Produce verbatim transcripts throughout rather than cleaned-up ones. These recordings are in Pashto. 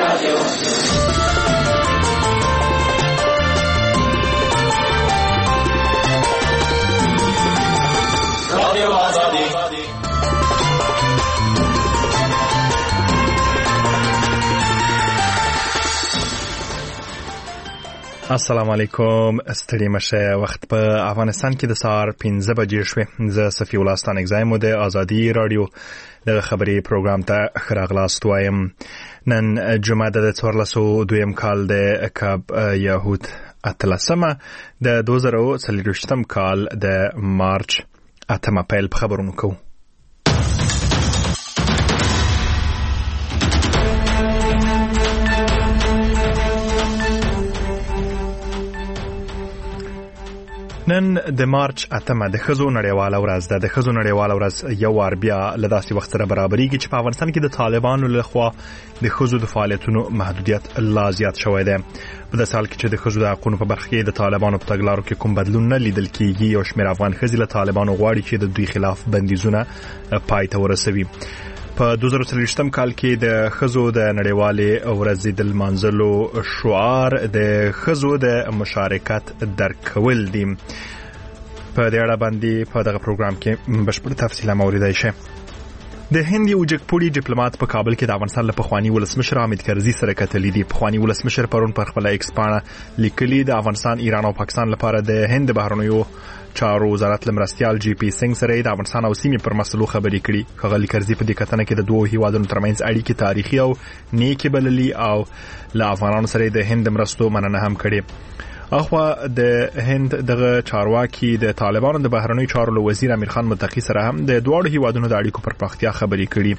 رادیو رادیو آزادی. السلام علیکم. ستړي مشه. وخت په افغانستان کې د سهار پنځه بجې شوې. زه صفی الله ستانکزی مو د آزادي رادیو د خبري پروګرام ته ښه راغلاست وایم. نن جمعه د څوارلس دویم کال د کب یهود اتلسمه د دوه زره څلوېښتم کال د مارچ اتمه پیل په خبرونو کوو. نن د مارچ اتمه د ښځو نړیواله ورځ ده. د ښځو نړیواله ورځ یو وار بیا له داسې وخت سره برابرېږي چې په افغانستان کې د طالبانو لخوا د ښځو د فعالیتونو محدودیت لا زیات شوی دی. په داسې حال کې چې د ښځو د حقونو په برخه کې د طالبانو په تګلارو کې کوم بدلون نه لیدل کېږي، یو شمېر افغان ښځې له طالبانو غواړي چې د دوی خلاف بندیزونه پای ته ورسوي. په دوه زره څلوېښتم کال کې د ښځو د نړیوالې ورځې د لمانځلو شعار د ښځو د مشارکت درکول دي. په دې اړه باندې په دغه پروګرام کې بشپړ تفصیل موریدای شي. د هند یو جګپوړي ډیپلوماټ په کابل کې د افغانستان له پخوانی ولسمشر حامد کرزي سره کتلې دي. پخوانی ولسمشر پرون پر خپل ایکس پاڼه لیکلي د افغانستان، ایران او پاکستان لپاره د هند بهرنیو چارو وزارت لمرستیال جی پی سنگ سره د افغانستان او سیمې پر مسلو خبرې کړي. ښاغلي کرزي په دې کتنه کې د دوه هیوادونو ترمنځ اړیکې تاریخي او نیکې بللي او له افغانانو سره د هند مرستو مننه هم کړې. اخوا د هند دغه چارواکي د طالبانو د بهرنیو چارو له وزیر امیر خان متقی سره هم د دواړو هیوادونو د اړیکو پر پراختیا خبرې کړي.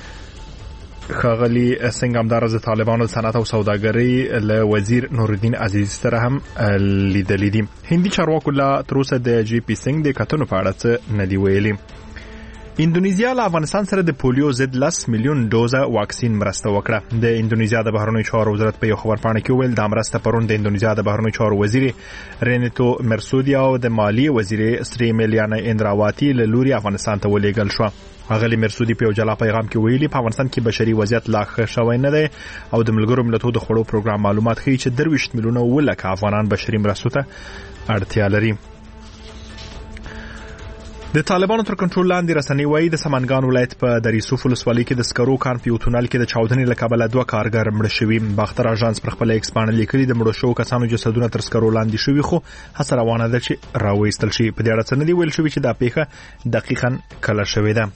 ښاغلي سنگ همداراز د طالبانو د صنعت او سوداګرۍ له وزیر نورالدین عزیزي سره هم لیدلې دي. هندي چارواکو لا تر اوسه د جی پی سنگ د کتنو په اړه څه نه دی ویلي. اندونیزیا له افغانستان سره د پولیو ضد لس میلیون ډوزه واکسین مرسته وکړه. د اندونیزیا د بهرنیو چارو وزارت په یو خبرپاڼه کې ویل د مرسته پرون د اندونیزیا د بهرنیو چارو وزیر رینیتو مرسودی او د مالیې وزیر ستری میلیانا اندراواتی له لوري افغانستان ته ولېږل شو. اغلی مرسودی په یو جلا پیغام کې ویلي په افغانستان کې بشري وضعیت لا ښه شوی نه دی او د ملګرو ملتونو د خړو پروګرام معلومات ښیي چې درویشت میلیونه ولکه افغانان بشري مرستو ته اړتیا لري. د طالبانو تر کنټرول لاندې رسنۍ وایي د سمنګان ولایت په دریسوف ولسوالۍ کې د سکرو کان په یو تونل کې د چاودنې له کبله دوه کارګر مړه شوي. باختر اژانس پر خپل ایکس پاڼه لیکلي د مړو شوو کسانو جسدونه تر سکرو لاندې شوي، خو هڅه روانه ده چې راوایستل شي. په دې اړه څه نه دي ویل شوي چې دا پیښه دقیقاً کله شوې ده.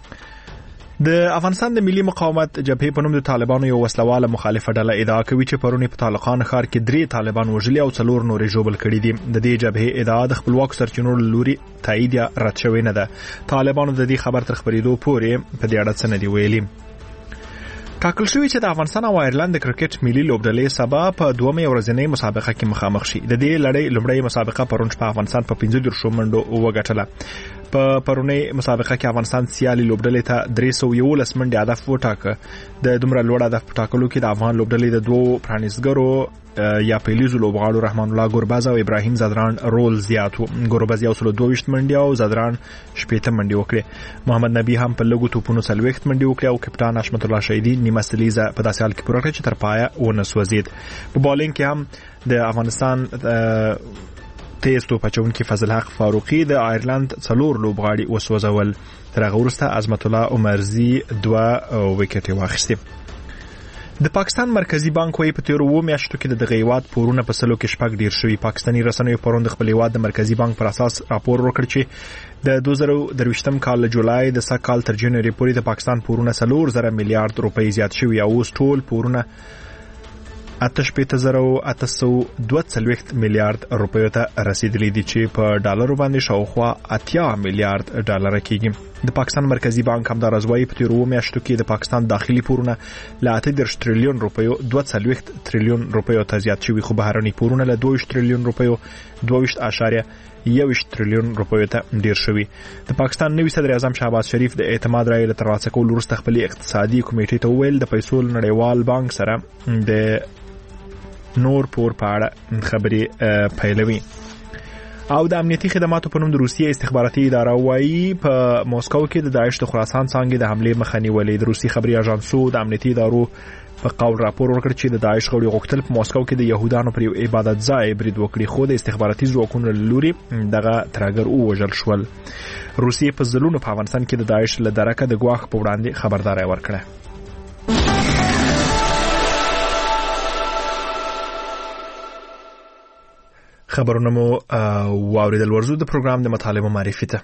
د افغانستان د ملي مقاومت جبهې په نوم د طالبانو یو وسلواله مخالفه ډله ادعا کوي چې پرونی په طالقان ښار کې درې طالبان وژلي او څلور نورې ژوبل کړي دي. د دې جبهې ادعا د خپلواکو سرچینو له لوري تایید یا رد شوې نه ده. طالبانو د دې خبر تر خبرېدو پورې په دې اړه څه نه دي ویلي. ټاکل شوی چې د افغانستان او آیرلند د کرکټ ملي لوبډلې سبا په دومره ورځنۍ مسابقه کې مخامخ شي. د دې لړۍ لومړی مسابقه پرون په افغانستان په پنځه دېرشو منډو وګټله. په پرونی مسابقه کې افغانستان سیالي لوبډلې ته درې سوه یولس منډې هدف وټاکه. د دومره لوړ هدف په ټاکلو کې د افغان لوبډلې د دوو پرانیزګرو یا پیلیزو لوبغاړو رحمان الله ګوربز او ابراهیم زدران رول زیات و. ګوربز یو سل دوه ویشت منډې او زدران شپېته منډې وکړې. محمد نبی هم په لږو توپونو څلوېښت منډې وکړې او کپټان حشمت الله شهیدي نیمه سلیزه په داسې حال کې پوره کړه چې تر پایه ونه سوځېد. په بالینګ کې هم د افغانستان تیز توپ اچونکي فضل حق فاروقي د آیرلند څلور لوبغاړي وسوځول. تر هغه وروسته عظمت الله عمرزي دوه وکټې واخیستې. د پاکستان مرکزی بانک وايي په تیرو اووه میاشتو کې د دغه هیواد پورونه په سلو کې شپږ ډیر شوي. پاکستاني رسنیو پرون د خپل هیواد د مرکزی بانک پر اساس راپور ورکړ چې د دوه زره درویشتم کال له جولای د سږ کال تر جنوري پورې د پاکستان پورونه څلور زره میلیارډ روپۍ زیات شوي او اوس ټول پورونه اته شپېته زره اته سوه دوه څلوېښت میلیارډ روپیو ته رسیدلي دي چې په ډالرو باندې شاوخوا اتیا میلیارډ ډالر کېږي. د پاکستان مرکزی بانک همداراز وايي په تیرو میاشتو کې د پاکستان داخلي پورونه له اته دېرش تریلیون روپیو دوه څلوېښت تریلیون روپیو ته زیات شوي، خو بهرني پورونه له دوه ویشت تریلیون روپیو دوه ویشت اعشاریه یو ویشت تریلیون روپیو ته ډیر شوي. د پاکستان نوي صدر اعظم شهباز شریف د اعتماد رایې له ترلاسه کولو وروسته خپلې اقتصادي کمیټې ته وویل د پیسو نړیوال بانک سره د نور پور په اړه خبرې پیلوي. او د امنیتي خدماتو په نوم د روسیې استخباراتي اداره وايي په موسکو کې د داعش د خراسان څانګې د حمله مخه نیولې. د روسي خبري اژانسو د امنیتي ادارو په قول راپور ورکړ چې د داعش غړي غوښتل په موسکو کې د يهودانو پر یو عبادت ځای برید وکړي، خو د استخباراتي ځواکونو له لوري دغه ترهګر ووژل شول. روسیې په ځلونو په افغانستان کې د داعش له درکه د ګواښ په وړاندې خبرداري ورکړه. خبرونه مو واوریدل. ورزو د پروګرام د مطالبه معرفي ته.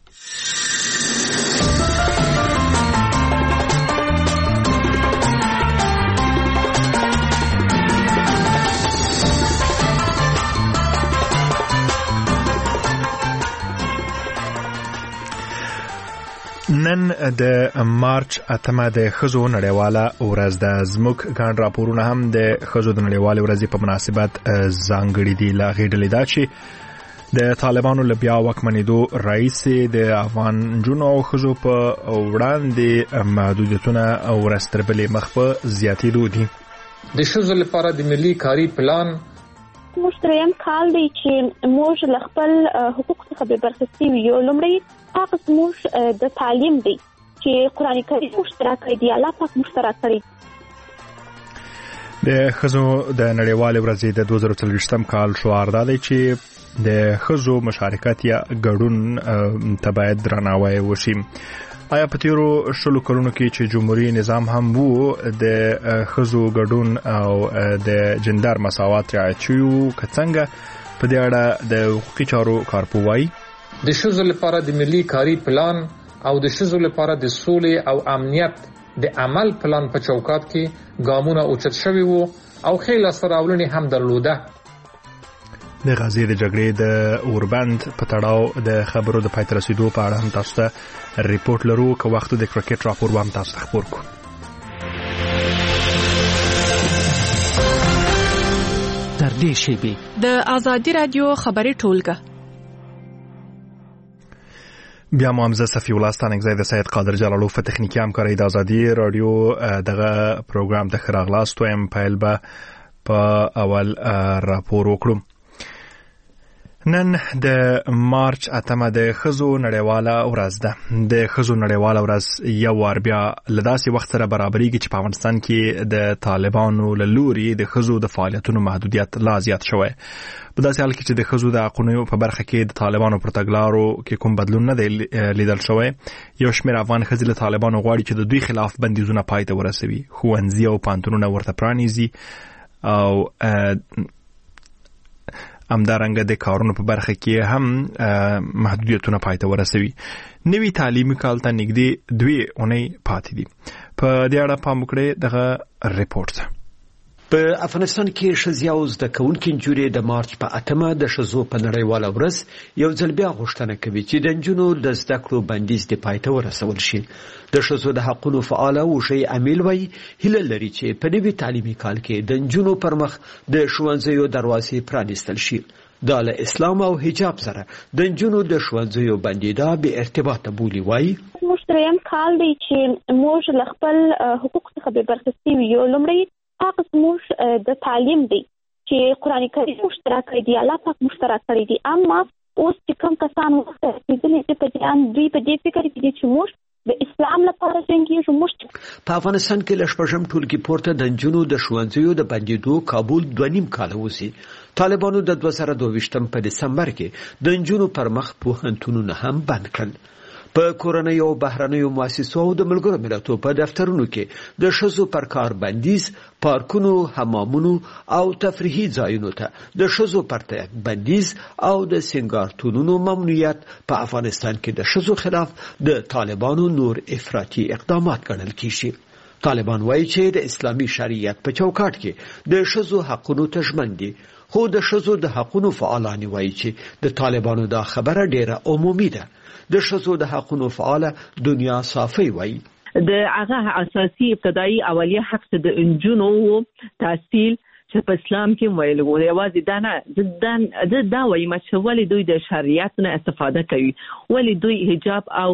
نن د مارچ اتمه د ښځو نړیواله ورځ ده. زموږ ګڼ راپورونه هم د ښځو د نړیوالې ورځې په مناسبت ځانګړي دي. له هغې ډلې دا چې د طالبانو له بیا واکمنېدو راهیسې د افغان نجونو او ښځو په وړاندې محدودیتونه ورځ تر بلې مخ په زیاتېدو دي. د ښځو لپاره د ملي کاري پلان موږ دریم کال دی چې موږ له خپل حقوق څخه بې برخې سوي یو. لومړی هغه زموږ د تعلیم دی چې قرآن کریم مشترک کړی دی، الله پاک مشترک کړی. د ښځو د نړیوالې ورځې د دوه زره څلوېښتم کال شعار دا دی چې د ښځو مشارکت یا ګډون ته باید درناوی وشي. آیا په تیرو شلو کلونو کې چې جمهوریت نظام هم وو د ښځو ګډون او د جندر مساوات رعایت شوی وو که څنګه په دې اړه د حقوقي چارو کارپوه وایي؟ د ښځو لپاره د ملي کاري پلان او د ښځو لپاره د سولې او امنیت د عمل پلان په چوکاټ کې ګامونه اوچت شوي وو او ښې لاسته راوړنې هم درلوده. د غزې د جګړې د اوربند په تړاو د خبرو د پای ته رسیدو په اړه هم تاسو ته ریپورت لرو، که وخت د کرکټ راپور هم تاسو ته خپور کړو. تر دې شیبې د آزادي رادیو خبري ټولګه بیا مو همزه صفی الله ستانکزی د سید قادر جلالو په تخنیکی همکارۍ د آزادي رادیو دغه پروګرام ته ښه راغلاست. وایم پیل به په اول راپور وکړو. نن د مارچ اتمه د ښځو نړیواله ورځ ده. د ښځو نړیواله ورځ یو وار بیا له داسې وخت سره برابرېږي چې په افغانستان کې د طالبانو له لوري د ښځو د فعالیتونو محدودیت لا زیات شوی. په داسې حال کې چې د ښځو د حقونو په برخه کې د طالبانو پر تګلارو کې کوم بدلون نه دی لیدل شوی. یو شمېر افغان ښځې له طالبانو غواړي چې د دوی خلاف بندیزونه پای ته ورسوي، ښوونځي او پوهنتونونه ورته پرانیزي او همدارنګه د کارونو په برخه کې هم محدودیتونه پای ته ورسوي. نوي تعلیمي کال ته نږدې دوی اونۍ پاتې دي. په دې اړه پام وکړئ دغه ریپورت. په افغانستان کې ښځې او زده کوونکې نجونې د مارچ په اتمه د ښځو په نړیواله ورځ یو ځل بیا غوښتنه کوي چې د نجونو د زده کړو بندیز د پای ته ورسول شي. د ښځو د حقونو فعاله وشي امیل وایي هیله لري چې په نوي تعلیمي کال کې د نجونو پر مخ د ښوونځیو دروازې پرانیستل شي. دا له اسلام او حجاب سره د نجونو د ښوونځیو بندیدا بې ارتباطه بولي. وایي موږ دریم کال دی چې موږ له خپل حقوق څخه بې برخې سوي یو. لومړی هغه زموږ د تعلیم دی چې قرآن کریم مشترک کړی دی، الله پاک مشترک کړی دی. اما اوس چې کوم کسان وخت رسېدلي چې په دې دوی په دې فکر کې دي چې موږ د اسلام لپاره جنګیږو. موږ په افغانستان کې له شپږم ټولګي پورته د نجونو د ښوونځیو د بندېدو کابل دوه نیم کاله وځي. طالبانو د دوه زره دوه ویشتم په دسمبر کې د نجونو پر مخ پوهنتونونه هم بند کړل. په کورنۍ او بهرنیو مؤسسو او د ملګرو ملتونو په دفترونو کې د ښځو پر کار بندیز، پارکونو، حمامونو او تفریحي ځایونو ته د ښځو پر تګ بندیز او د سینګارتونونو ممنوعیت په افغانستان کې د ښځو خلاف د طالبانو نور افراطي اقدامات ګڼل کیږي. طالبان وایي چې د اسلامي شریعت په چوکاټ کې د ښځو حقونو ته ژمن دي، خو د ښځو د حقونو فعالان وایي چې د طالبانو دا خبره ډیره عمومي ده. د ښځو د حقونو فعاله دنیا صافي وایي د هغه اساسي ابتدایي اولیه حق د انجونو تحصیل چې په اسلام کې ویل وو. یوازې دا نه د دا وایي چې ولې دوی د شریعت نه استفاده کوي، ولې دوی حجاب او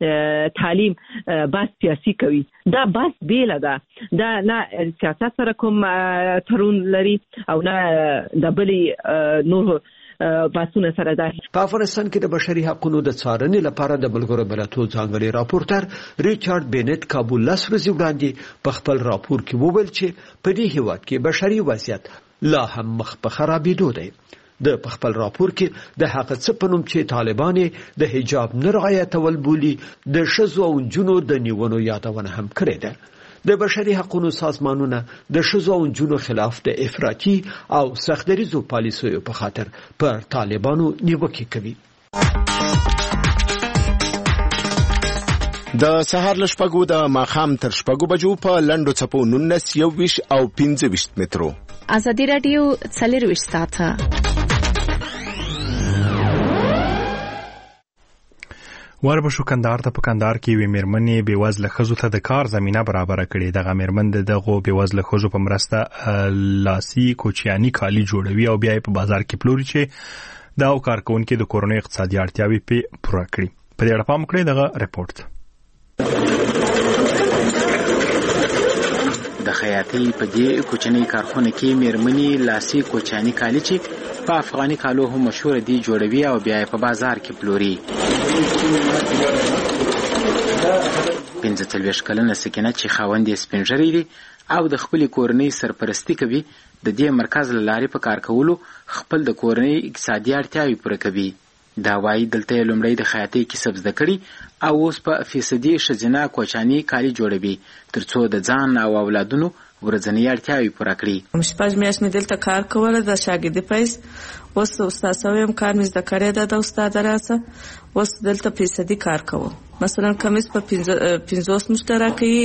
تعلیم بس سیاسي کوي. دا بس بیله ده، دا نه سیاست سره کوم تړون لري او نه د بلې نور باسونه سره ده. په افغانستان کې د بشري حقوقو د څارنې لپاره د ملګرو ملتونو ځانګړي راپورټر ریچارډ بینټ کابل لاس ورځې وړاندې په خپل راپور کې وویل چې په دې هیواد کې بشري وضعیت لا هم مخ په خرابېدو دی. د خپل راپور کې د هغه څه په نوم چې طالبان د حجاب نه رعایتول بولي د ښځو او نجونو د نیولو یادونه هم کړې ده. د بشري حقوقو سازمانونه د ښځو او نجونو خلاف د افراطي او سختدریزو پالیسیو په خاطر پر طالبانو نیوکې کوي. د سهار له شپږو د ماښام تر شپږو بجو په لنډو څپو نولس یوویشت او پنځه ویشت مترو. ازادي راډیو څلرویشت ساعته وربشو کندهار ته په کندهار کې وی میرمنې بېوزله ښځو ته د کار زمینه برابره کړې. دغه میرمن دغه بېوزله ښځو په مرسته لاسي کوچیاني کالي جوړوي او بیا یې په بازار کې پلوري چې دا کارکونکو د کورنۍ اقتصادي اړتیاوې په پوره کړي. په دې اړه پام کړئ دغه رپورت. د خیاطۍ په دې کوچنۍ کارخونه کې میرمنې لاسي کوچیاني کالي چې په افغاني کالو هم مشهور دي جوړوي او بیا یې په بازار کې پلوري. پنځه څلوېښت کلنه سکینه چې خاوند یې سپین ږیری دی او د خپلې کورنۍ سرپرستي کوي د دې مرکز له لارې په کار کولو خپل د کورنۍ اقتصادي اړتیاوې پوره کوي. دا وایي دلته یې لومړی د خیاطۍ کسب زده کړي او اوس په فیصدي ښځینه کوچاني کالي جوړوي تر څو د ځان او اولادونو ورځنی اړتیاوې پوره کړي. شپږ میاشتې مې دلته کار کوله د شاګردي پیس. اوس استاد سویم کار مې زده کړی ده د استاد راسه. اوس دلته فیصدي کار کوم. مثلا کمیس په پنځوس مشترکي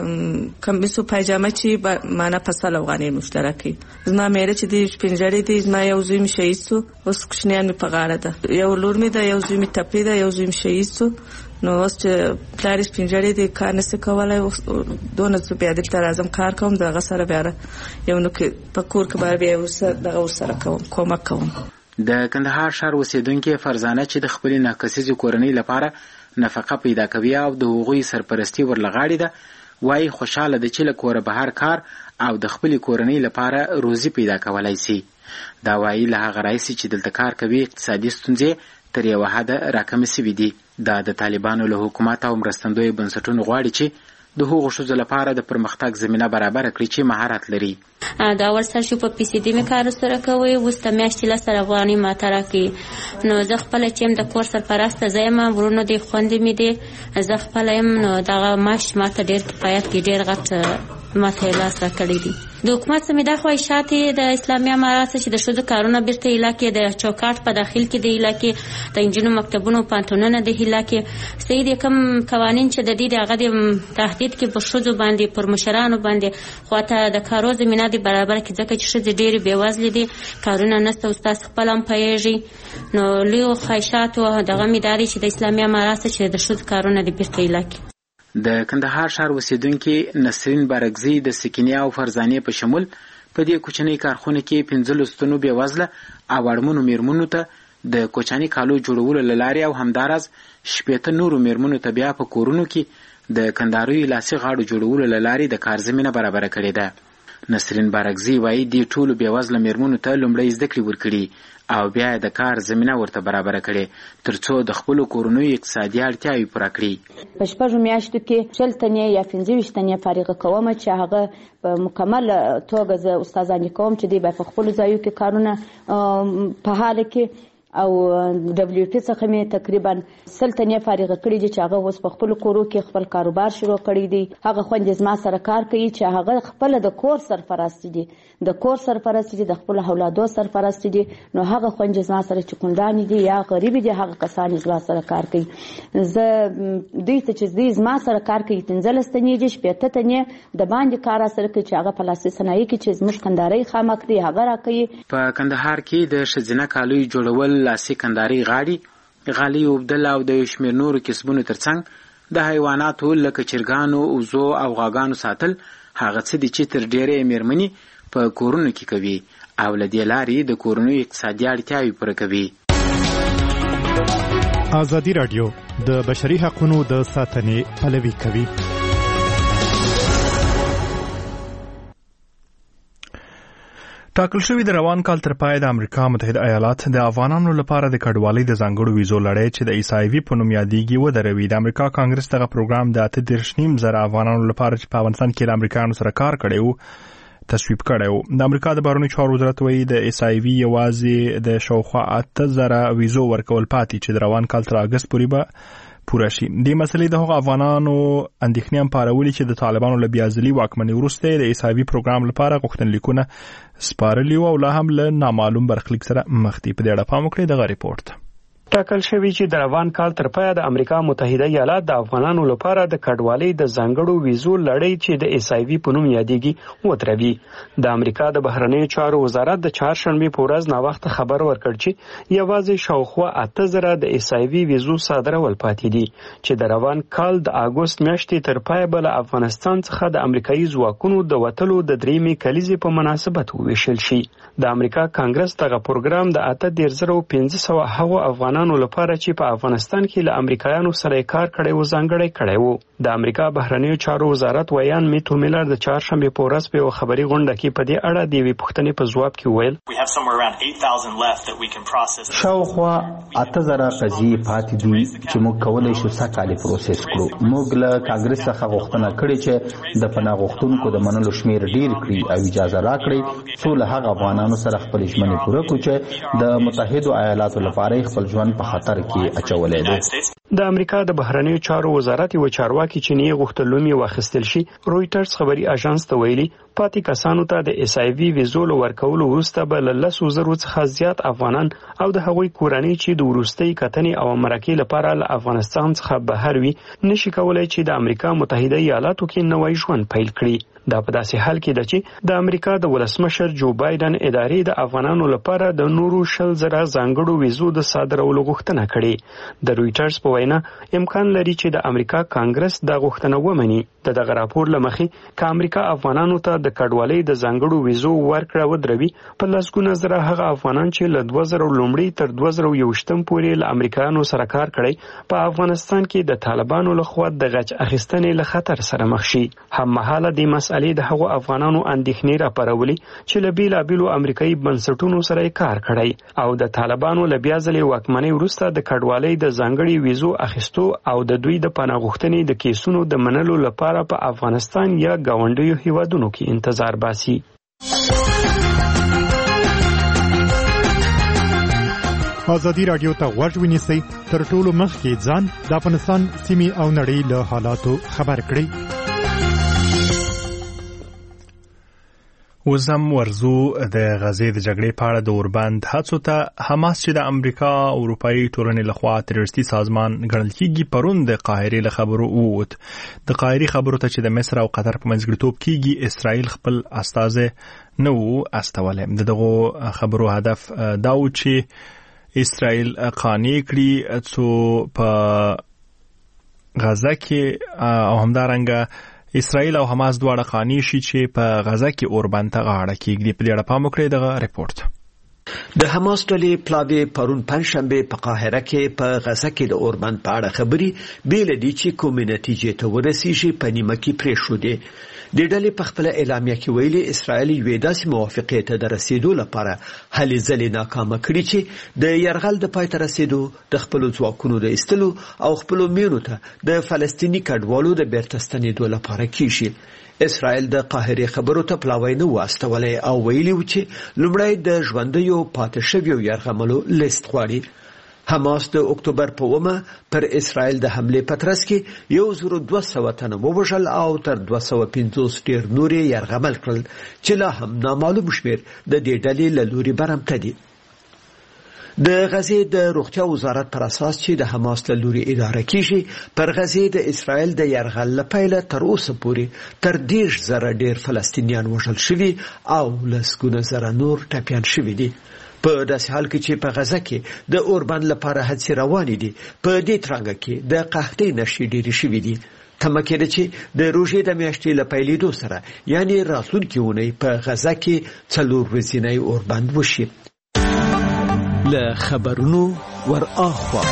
کمیس او پایجامه چې معنا په سل افغاني مشترکي. زما مېره چې د پنځړې دي زما یو زوی مې شهید سو. اوس کوشنیان مې په غاړه ده. یو لور مې ده، یو زوی مې ټپي ده، یو زوی مې شهید سو. نو اوس چې پلار یې پنځړې دي کار نشي کولای دونه څه بیا دلته راځم کار کوم دغه سره بیا یو نو کې په کور کې بار بیا ورسره دغه ورسره کوم کومک کوم. د کندهار ښار اوسیدونکو فرزانه چې د خپل ناکسیزو کورنۍ لپاره نفقه پیدا کوي او د هغوی سرپرستی ورلغاړي ده، وایي خوشاله ده چې له کوره بهر کار او د خپل کورنۍ لپاره روزي پیدا کولای شي. دا وایي له هغه راځي چې دلته کار کوي اقتصادي ستونزې تر یو حده راکمې شوي دي. دا د طالبانو له حکومت او مرستندویو بنسټونو غواړي چې د هغو ښځو لپاره د پرمختګ زمینه برابره کړي چې مهارت لري. دا ورسره شو په پیسې دې مې کار سره کوي. اوس د میاشتې لس زره افغانۍ ماته راکوي. نو زه خپله چې یم د کور سرپرسته زه یم، ورونو دې خویندې مې دي، زه خپله یم. نو دغه معاش ماته ډېر کفایت کوي، ډېر غټ ماته یې لاس راکړی دي. د حکومت څخه مې دا خواهشات د اسلامي امارات چې د ښځو کارونه بیرته علاقې د چوکاټ په داخل کې د علاقې د انجونو مکتبونو پانتونونه د علاقې صحیح دي. کوم قوانین چې د دې د هغه د تهدید کې پر ښځو باندې پر مشرانو باندې خواته د کارو زمینه دي برابر کړي، ځکه چې ښځې ډېرې بېوزلې دي، کارونه نشته. اوس تاسو خپل هم پوهېږئ. نو لویو خواهشاتو دغه مې دا دی چې د اسلامي امارات چې د ښځو کارونه د بیرته علاقې. د کندهار ښار اوسیدونکي نسرین بارګزي د سکینې او فرزانې په شمول په دې کوچنۍ کارخونه کې پنځه لستونو بېوزله او اړمنو میرمنو ته د کوچني کالو جوړولو له لارې او همداراز شپېته نورو میرمنو ته بیا په کورونو کې د کندهاریو لاسي غاړو جوړولو له لارې د کار زمینه برابره کړې ده. نسرین بارګزي وایي دې ټولو بېوزله میرمنو ته لومړی زده کړې ورکړي او بیا د کار زمینه ورته برابره کړي تر څو د خپلو کورنیو اقتصادي اړتیاوې پوره کړي. په شپږو میاشتو کې شل تنې یا پنځه ویشت تنې فارغه کوم چې هغه په مکمل توګه زه استادانې کوم چې دوی به په خپلو ځایو کې کارونه په حال کې او دبلیو پی څخه مې تقریبا سل تنې فارغه کړي دي چې هغه اوس په خپلو کورو کې خپل کاروبار شروع کړی دی. هغه خویندې زما سره کار کوي چې هغه خپله د کور سرپرست دي د کور سرپرست دي د خپلو اولادو سرپرست دي. نو هغه خویندې زما سره چې کونډانې دي یا غریبې دي هغه کسان زما سره کار کوي. زه دوی ته چې دوی زما سره کار کوي پنځلس تنې دي، شپېته تنې د باندې کار سره کوي چې هغه په لاسي صنایع کې چې زموږ کندهارۍ خامک دي هغه راکوي. په کندهار کې د ښځینه کالیو جوړول، لاسي کندهارۍ غاړې، غالۍ اوبدل او د یو شمېر نورو کسبونو ترڅنګ د حیواناتو لکه چرګانو، وزو او غواګانو ساتل هغه څه دي چې تر ډېرې میرمنې په کورونو کې کوي او له دې لارې د کورنیو اقتصادي اړتیاوې پوره کوي. ازادي راډیو د بشري حقوقو د ساتنې پلوي کوي. ټاکل شوی د روان کال تر پای د امریکا متحده ایالات د افغانانو لپاره د کډوالۍ د ځانګړو ویزو لړۍ چې د ایس آی وي په نوم یادېږي ودروي. د امریکا کانګرس دغه پروګرام د اته دېرش نیم زره افغانانو لپاره چې په افغانستان کې له امریکایانو سره کار کړی و تصویب کړی و. د امریکا د بهرنیو چارو وزارت وایي د ایس آی وي یوازې د شاوخوا اته زره ویزو ورکول پاتې چې د روان کال تر اګست پورې به پوره شي. د مسلې د هغو افغانانو اندېښنې هم پارولي چې د طالبانو له بیا ځلي واکمنۍ وروسته د ایس آی وي پروګرام لپاره غوښتنلیکونه سپارلي وو او لا هم له نامعلوم برخلیک سره مخ دي. په دې اړه پام وکړئ دغه ریپورت. ټاکل شوی چې د روان کال تر پایه د امریکا متحده ایالات د افغانانو لپاره د کډوالۍ د ځانګړو ویزو لړۍ چې د ایس آی وي په نوم یادېږي ودروي. د امریکا د بهرنیو چارو وزارت د چهارشنبې په ورځ ناوخته خبر ورکړ چې یوازې شاوخوا اته زره د ایس آی وي ویزو صادرول پاتې دي چې د روان کال د اګوست میاشتې تر پایه به له افغانستان څخه د امریکایي ځواکونو د وتلو د درېیمې کلیزې په مناسبت وویشل شي. د امریکا کانګرس دغه پروګرام د اته دېرش زره او پنځه سوه هغو افغانانو لپاره چې په افغانستان کې له امریکایانو سره کار کړی و ځانګړی کړی و. د امریکا بهرنیو چارو وزارت ویان میتو میلر د چهارشنبې په ورځ په یوه خبري غونډه کې په دې اړه د یوې پوښتنې په ځواب کې وویل شاوخوا اته زره قضیې پاتې دي چې موږ کولی شو سږ پروسس کړو. موږ له کانګرس څخه غوښتنه کړې چې د پناه غوښتونکو د منلو شمیر ډیر کړي او اجازه راکړي څو له هغه افغانانو سره خپل ژمنې پوره کړو چې د متحده ایالاتو لپاره خپل ژوند په خطر کې اچولې ده. د امریکا د بهرنیو چارو وزارت یو چارواکي چې نه غوښتل لومي واخیستل شي رويټرز خبري اژانس ته ویلي پاتې کسانو ته د ایس آی وي ویزو ورکولو وروسته به له لسو زرو څخه زیات افغانان او د هغوی کورنۍ چې د وروستۍ کتنې او مرکې لپاره له افغانستان څخه بهر وي نشي کولای چې د امریکا متحده ایالاتو کې نوې ژوند پیل کړي. دا په داسې حال کې ده چې د امریکا د ولسمشر جو بایدن ادارې د افغانانو لپاره د نورو شل زره ځانګړو ویزو د صادرولو غوښتنه کړې. د رويټرز په وینا امکان لري چې د امریکا کانګرس دا غوښتنه ومني. د دغه راپور له مخې چې امریکا افغانانو ته د کډوالۍ د ځانګړو ویزو ورکړه ودروي په لسګونه زره هغه افغانان چې له دوه زره لومړۍ تر دوه زره یوویشتم پورې له امریکایانو سره کار کړی په افغانستان کې د طالبانو لخوا د غچ اخیستنې له خطر سره مخ شي. هممهاله د مسالې د هغو افغانانو اندېښنې راپارولي چې له بیلابیلو امریکایي بنسټونو سره کار کړی او د طالبانو له بیا ځلې واکمنۍ وروسته د کډوالۍ د ځانګړي ویزو اخیستو او د دوی د پناه غوښتنې د کیسونو د منلو لپاره په افغانستان یا ګاونډیو هیوادونو کې انتظار باسي. ازادي راډیو ته غوږ ونیسئ تر ټولو مخکې ځان د افغانستان سیمې او نړۍ له حالاتو خبر کړئ. وزم ورزو د غزې د جګړې په اړه د اوربند هڅو ته حماس چې د امریکا او اروپאי ټولنې لخوا تروریستي سازمان ګڼل کېږي پرون د قاهرې له خبرو ووت. د قاهرې خبرو ته چې د مصر او قطر په منځګړیتوب کېږي اسرائیل خپل استازی نه و استولی. د دغو خبرو هدف دا و چې اسرائیل قانع کړي څو په غزه کې او همدارنګه اسرائیل او حماس دواړه قانع شي چې په غزه کې اوربند ته غاړه کېږدي. په دې اړه پام وکړئ دغه ریپورت. د حماس ډلې پلاوی پرون پنځشنبه په قاهره کې په غزه کې د اوربند په اړه خبري بیل دي چې کومې نتیجې ته ورسیږي په نیمه کې پرې شو دي. د ډلې په خپل اعلامیه کې ویلي اسرائیل یوې داسې موافقې ته د رسیدو لپاره هلې ځلې ناکامه کړي چې د یرغل د پای ته رسیدو د خپلو ځواکونو د ایستلو او خپلو میرو ته د فلسطیني کډوالو د بیرته ستنېدو لپاره کیږي. اسرائیل د قاهرې خبرو ته پلاوی نه واستولی او ویلي و چې لومړی د ژوندیو پاتې شویو یرغملو لیست غواړي. حماس د اکتوبر په اومه پر اسرائیل د حمله په ترڅ کې یو زر دوه سوه تنه ووژل او تر دوه سوه پنځوس ډیر نور یرغمل کړل چې لا هم نامعلوم شمیر د دې ډلې له لوري برمته دي. د غزې د روغتیا وزارت پر اساس چې د حماس له لوري اداره کیږي پر غزې د اسرائیل د یرغل له پیله تر اوسه پورې تر دېرش زره ډیر فلسطینیان وژل شوي او لسګونه زره نور ټپیان شوي دي. په داسې حال کې چې په غزه کې د اوربند لپاره هڅې روانې دي په دې ترڅ کې د قحطۍ نښې ډېرې شوي دي. تمه کېده چې د روژې د میاشتې له پیلېدو سره یعنی راتلونکې اونۍ په غزه کې څلور ورځنی اوربند وشي. له خبرونو ور اخوا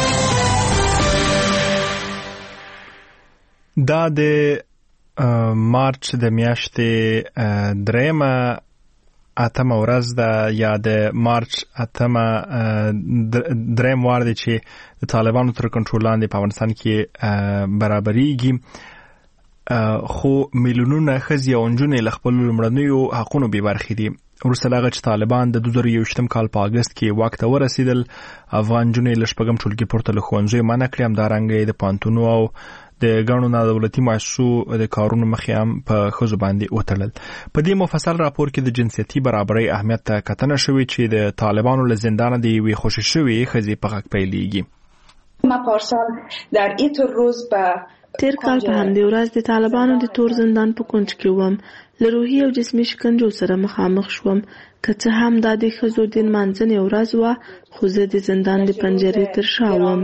دا د مارچ د میاشتې درېمه اتمه ورځ ده یا د مارچ اتمه دریم وار دی چې د طالبانو تر کنټرول لاندې په افغانستان کې برابرېږي، خو میلیونونه ښځې او نجونې له خپلو لومړنیو حقونو بې برخې دي. وروسته له هغه چې طالبان د دوه زره یوویشتم کال په اګست کې واک ته ورسېدل، افغان نجونې له شپږم ټولګي پورته له ښوونځیو منع کړې، همدارنګه یې د پوهنتونونو او د ګڼو نادولتي مؤسسو د کارونو مخې هم په ښځو باندې وتړل. په دې مفصل راپور کې د جنسیتي برابرۍ اهمیت ته کتنه شوې چې د طالبانو له زندانه د یوې خوشې شوې ښځې په غږ پیلېږي. ما پارسال در این روز به تیر کال په همدې ورځ د طالبانو د تور زندان په کونج کې وم، له روحي او جسمي شکنجو سره مخامخ شوم. که څه هم دا د ښځو د نمانځنې ورځ وه، خو زه د زندان د پنجرې تر شا وم.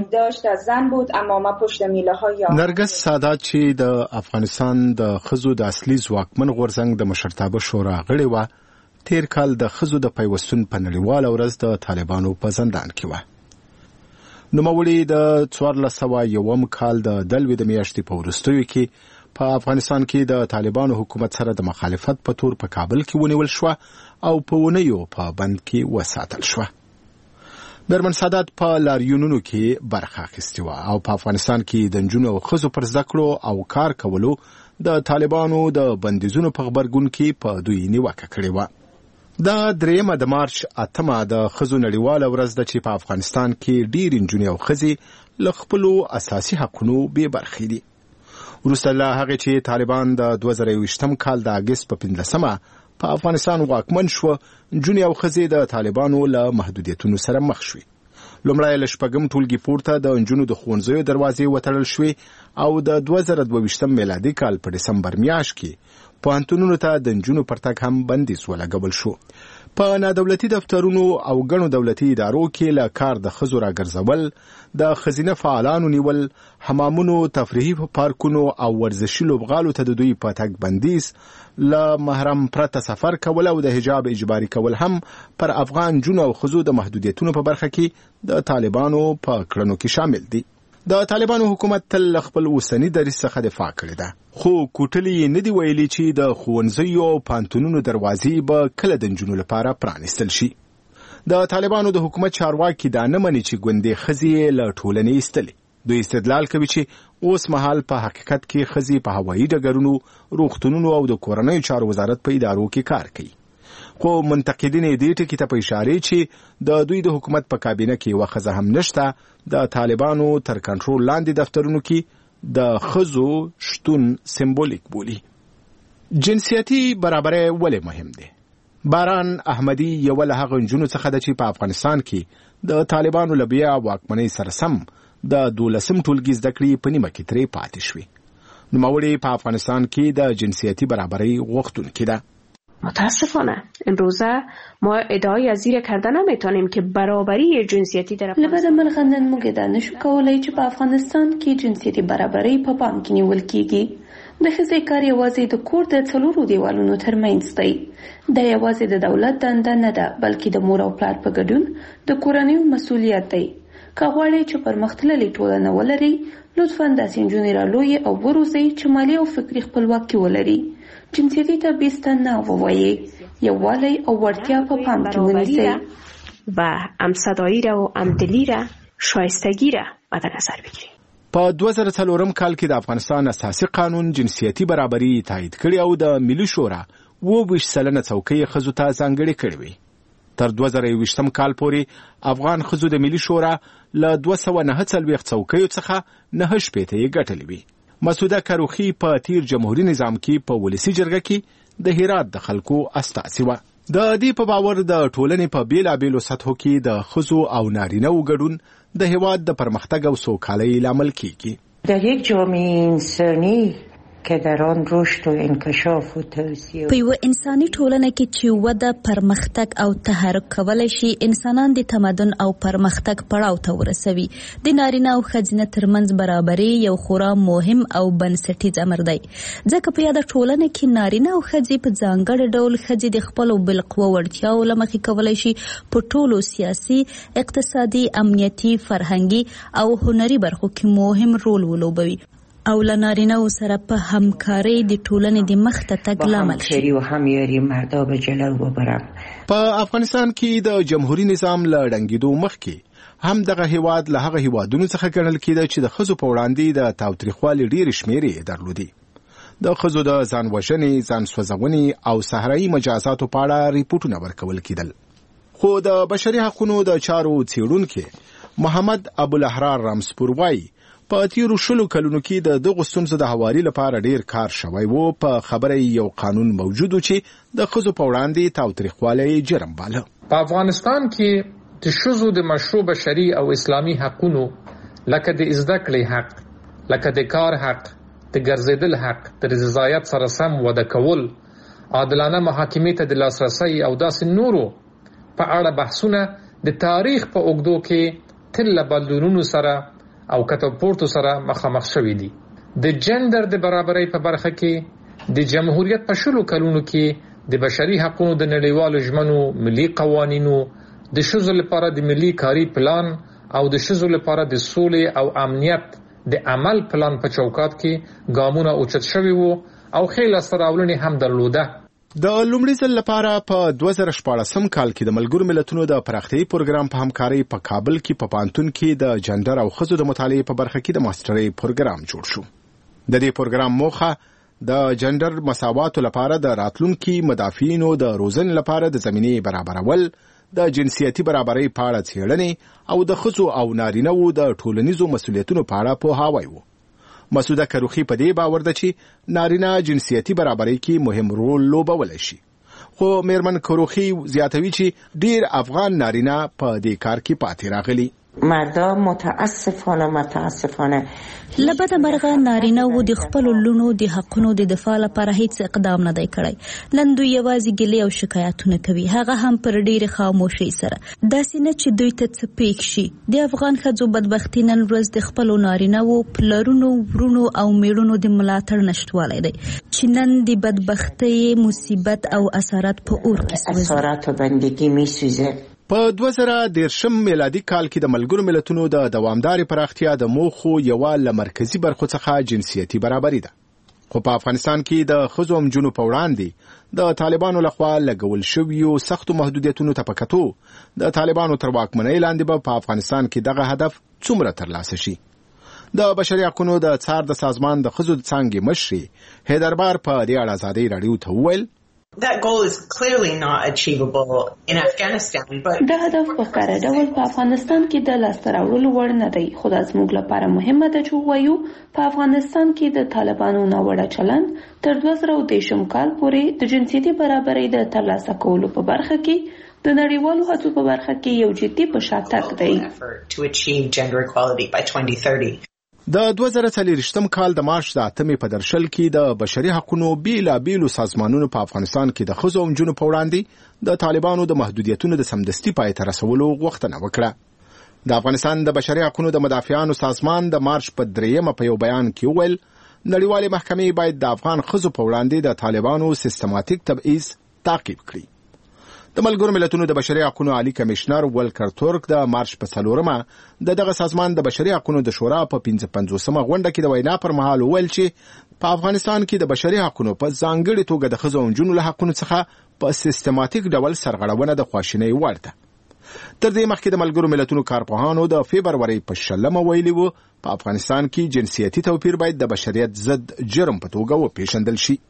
نرګس سادات چې د افغانستان د ښځو د اصلي ځواکمن غورځنګ د مشرتابه شورا غړې وه، تیر کال د ښځو د پیوستون په نړیواله ورځ د طالبانو په زندان کې وه. نوموړي د څوارلس سوه یوم کال د دلوي د میاشتې په وروستیو کې په افغانستان کې د طالبانو حکومت سره د مخالفت په تور په کابل کې ونیول شوه او په ونیو په بند کې وساتل شوه. میرمن سادات په لاریونونو کې برخه اخیستې وه او په افغانستان کې د نجونو او ښځو پر زده کړو او کار کولو د طالبانو د بندیزونو په غبرګون کې په دوی نیوکه کړې وه. دا دریمه د مارچ اتمه د ښځو نړیواله ورځ ده چې په افغانستان کې ډېرې نجونې او ښځې له خپلو اساسي حقونو بې برخې دي. وروسته له هغې چې طالبان د دوه زره یوویشتم کال د اګست په پنځلسمه په افغانستان واکمن شوه، نجونې او ښځې د طالبانو له محدودیتونو سره مخ شوې. لومړی له شپږم ټولګي پورته د نجونو د ښوونځیو دروازې وتړل شوې او د دوه زره دوه ویشتم میلادي کال په ډسمبر میاشت کې پوهنتونونو ته د نجونو پر تګ هم بندیز ولګول شو. په نادولتي دفترونو او ګڼو دولتي ادارو کې له کار د ښځو راګرځول، د ښځینه فعالانو نیول، حمامونو، تفریحي پارکونو او ورزشي لوبغالو ته د دوی په تګ بندیز، له محرم پرته سفر کول او د حجاب اجباري کول هم پر افغان نجونو او ښځو د محدودیتونو په برخه کې د طالبانو په کړنو کې شامل دي. د طالبانو حکومت تل خپل اوسنی دریځ څخه دفاع کړې ده، خو کوټلې نه دی ویلي چې د ښوونځیو او پوهنتونونو دروازې به کله د نجونو لپاره پرانیستل شي. د طالبانو د حکومت چارواکي دا نه مني چې ګوندې ښځې له ټولنې ایستلې. دوی استدلال کوي چې اوس مهال په حقیقت کې ښځې په هوایي ډګرونو، روغتونونو او د کورنیو چارو وزارت په ادارو کې کار کوي. خو منتقدین دې ټکي ته په اشاره چې د دوی د حکومت په کابینه کې یوه ښځه هم نشته، د طالبانو تر کنټرول لاندې دفترونو کې د ښځو شتون سمبولیک بولي. جنسیتي برابرۍ ولې مهم دی؟ باران احمدي یوه له هغه نجونو څخه ده چې په افغانستان کې د طالبانو له بیا واکمنۍ سره سم د دولسم ټولګي زده کړې په نیمه کې ترې پاتې شوې. نوموړې په افغانستان کې د جنسیتی برابری غوښتونکې ده. متاسفانه امروزه ما ادعای از زیر کرده نمیتونیم که برابری جنسیتی در افغانستان. لبد ملغندن موږ نشو کولای چې په افغانستان کې جنسیتي برابرۍ په پام کې نیول کیږي. د ښځې کار یوازې د کور د څلورو دیوالونو ترمنځ دی. دا یوازې د دولت دنده نه ده، بلکې د مور او پلار په ګډون د کورنیو مسؤلیت دی. که غواړئ چې پرمختللې ټولنه ولرئ، لطفاً داسې نجونې رالویې او وروزئ چې مالي او فکري خپلواکي ولري. جنسیتی تبعیض ته نه ووایئ، یووالی او وړتیا په پام کې ونیسئ و همصدایی را و همدلی را شایستگی را مد نظر بگیرید. په دوه زره څلورم کال کې د افغانستان اساسي قانون جنسیتي برابري تایید کړي او د ملي شورا اووه ویشت سلنه څوکۍ ښځو ته ځانګړې کړې وې. تر دوه زره یوویشتم کال پورې افغان ښځو د ملي شورا له دوه سوه نهه څلوېښت څوکیو څخه نهه شپېته یې ګټلې وې. مسعوده کروخي په تیر جمهوریت نظام کې په ولسی جرګه کې د هرات د خلکو استازي وه. د دې په باور د ټولنې په بیلابیلو سطحو کې د ښځو او نارینه‌و ګډون د هېواد د پرمختګ او سوکالۍ لامل کیږي. در یک جامعه انسانی که در آن رشد و انکشاف و توسعه په یو انساني ټولنه کې چې وده، پرمختګ او تحرک کولای شي انسانان د تمدن او پرمختګ پړاو ته ورسوي. د نارینه او ښځینه ترمنځ برابري یو خورا مهم او بنسټیز امر دی، ځکه په یاده ټولنه کې نارینه او ښځې په ځانګړي ډول ښځې د خپلو بالقوه وړتیاو له مخې کولای شي په ټولو سیاسي، اقتصادي، امنیتي، فرهنګي او هنري برخو کې مهم رول ولوبوي. او لنارینه سره په همکاري د ټولنې د مخته تګ لامل شي. همکاري او همیاري مردا به جلو وبرم. په افغانستان کې د جمهوریت نظام له ړنګېدو مخکې هم دغه هیواد له هغه هیوادونو څخه ګڼل کېده چې د ښځو په وړاندې د تاوتریخوالي ډېرې شمېرې درلودې. د ښځو د ځان وژنې، ځان سوځونې او صحرایي مجازاتو په اړه ریپورټونه ورکول کېدل. خو د بشري حقوقو د چارو څېړونکی محمد ابوالاحرار رامسپور وایي په تیرو شلو کلونو کې د دغو ستونزو د هواري لپاره ډېر کار شوی و. په خبره یو قانون موجود و چې د ښځو په وړاندې تاوتریخوالی جرم باله. په افغانستان کې د ښځو د مشروع بشري او اسلامي حقونو لکه د زده کړې حق، لکه د کار حق، د ګرځېدل حق، د رضایت سره سم وده کول، عادلانه محاکمې ته د لاسرسي او داسې نورو په اړه بحثونه د تاریخ په اوږدو کې تل له بدلونونو سره او کتابپورتو سره مخامخ شوي دي. د جندر د برابرۍ په برخه کې د جمهوریت په شلو کلونو کې د بشري حقوقو د نړیوالو ژمنو، ملي قوانینو، د ښځو لپاره د ملي کاري پلان او د ښځو لپاره د سولې او امنیت د عمل پلان په چوکاټ کې ګامونه اوچت شوي وو او ښې لاسته راوړنې هم درلوده. د لومړي ځل لپاره په دوه زره شپاړسم کال کې د ملګرو ملتونو د پراختیايي پروګرام په همکارۍ په کابل کې په پانتون کې د جندر او ښځو د مطالعې په برخه کې د ماسترۍ پروګرام جوړ شو. د دې پروګرام موخه د جندر مساواتو لپاره د راتلونکي مدافعینو د روزنې لپاره د زمینې برابرول، د جنسیتي برابرۍ په اړه څېړنې او د ښځو او نارینه‌وو د ټولنیزو مسؤلیتونو په اړه پوهاوی و. مسعوده کروخي په دې باور ده چې نارینه جنسیتي برابرۍ کې مهم رول لوبولی شي. خو میرمن کروخي زیاتوي چې ډیر افغان نارینه په دې کار کې پاتې راغلي. مردا متاسفانه متاسفانه لبده مرغه نارینه وو د خپل لونو د حقونو د دفاع لپاره هیڅ اقدام نه دی کړی. نن دوی یوازې ګلې او شکایتونه کوي، هغه هم پر ډېر خاموشي سره. داسې نه چې دوی ته څه پېښ شي. د افغان ښځو بدبختي نن ورځ د خپل نارینه وو پلرونو، ورونو او میړونو د ملاتړ نشټوالی دی چې نن د بدبختۍ مصیبت او اثرات په اور کې سوځي. اثرات بندگی میسوزه. په دوه زره دېرشم میلادي کال کې د ملګرو ملتونو د دوامدارې پراختیا د موخو یوه له مرکزي برخو څخه جنسیتي برابري ده. خو په افغانستان کې د ښځو او نجونو په وړاندې د طالبانو لخوا لګول شویو سختو محدودیتونو ته په کتو د طالبانو تر واکمنۍ لاندې به په افغانستان کې دغه هدف څومره ترلاسه شي. د بشري حقوقو د څار د سازمان د ښځو د څانګې مشري حیدربار په دې اړه ازادۍ راډیو ته وویل That goal is clearly not achievable in Afghanistan, but دا هدف په ښکاره ډول په افغانستان کې د لاسته راوړلو وړ نه دی. خو دا زموږ لپاره مهمه ده چې ووایو په افغانستان کې د طالبانو ناوړه چلند تر دوه زره دېرشم کال پورې د جنسیتي برابرۍ د ترلاسه کولو په برخه کې د نړیوالو هڅو په برخه کې یو جدي په شاتګ دی. to achieve gender equality by twenty thirty. د دوه زره څلوېښتم کال د مارچ د اتمې په درشل کې د بشري حقوقو بیلابیلو سازمانونو په افغانستان کې د ښځو او نجونو په وړاندې د طالبانو د محدودیتونو د سمدستي پای ته رسولو غوښتنه وکړه. د افغانستان د بشري حقوقو د مدافعانو سازمان د مارچ په دریمه په یو بیان کې وویل نړیوالې محکمې باید د افغان ښځو په وړاندې د طالبانو سیستماتیک تبعیض تعقیب کړي. د ملګرو ملتونو د بشري حقوقو عالی کمشنر ولکر تورک د مارچ په څلورمه د دغه سازمان د بشري حقوقو د شورا په پنځه پنځوسمه غونډه کې د وینا پر مهال وویل چې په افغانستان کې د بشري حقوقو په ځانګړي توګه د ښځو او نجونو له حقوقو څخه په سیستماتیک ډول سرغړونه د خواشینۍ وړ ده. تر دې مخکې د ملګرو ملتونو کارپوهانو د فبرورۍ په شلمه ویلي وو په افغانستان کې جنسیتي توپیر باید د بشریت ضد جرم په توګه وپېژندل شي.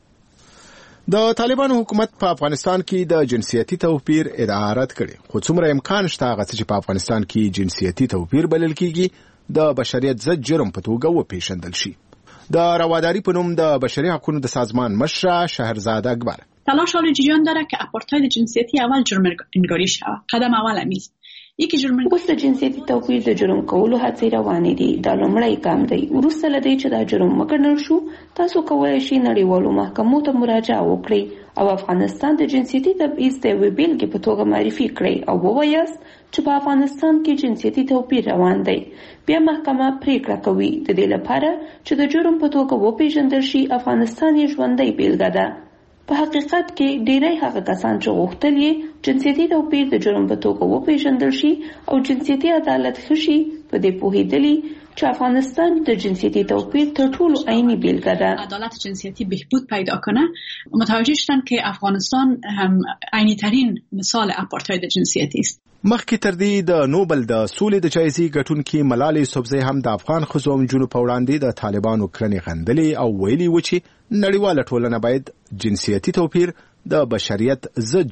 د طالبانو حکومت په افغانستان کې د جنسیتي توپیر ادعا رد کړي، خو څومره امکان شته هغه څه چې په افغانستان کې جنسیتي توپیر بلل کېږي د بشریت ضد جرم په توګه وپېژندل شي. د رواداری په نوم د بشري حقوقو د سازمان مشر شهرزاد اکبر تلاش حال جریان داره که آپارتاید جنسیتی اول جرم انگاری شود. قدم اول امیز یکی جرم اوس د جنسیتي توپیر د جرم کولو هڅې روانې دي. دا لومړی ګام دی. وروسته له دې چې دا جرم وګڼل شو تاسو کولی شئ نړیوالو محکمو ته مراجعه وکړئ او افغانستان د جنسیتي تبعیض د یوې بیلګې په توګه معرفي کړئ او ووایاست چې په افغانستان کې جنسیتي توپیر روان دی. بیا محکمه پریکړه کوي. د دې لپاره چې د جرم په توګه وپېژندل شي افغانستان یې ژوندۍ بیلګه ده. په حقیقت کې ډیری هغه کسان چې غوښتل یې جنسیتي توپیر د جرم په توګه وپېژندل شي او جنسیتي عدالت ښه شي په دې پوهېدلي چې افغانستان د جنسیتی توپیر تر ټولو عیني بیلګه ده. عدالت جنسیتی بهبود پیدا کنه متوجه شدن که افغانستان هم عینی ترین مثال اپارتاید جنسیتی است. مخکې تر دې د نوبل د سولې د جایزې ګټونکي ملالۍ یوسفزۍ هم د افغان ښځو او نجونو په وړاندې د طالبانو کړنې غندلې او ویلي و چې نړیواله ټولنه باید جنسیتي توپیر د بشریت ضد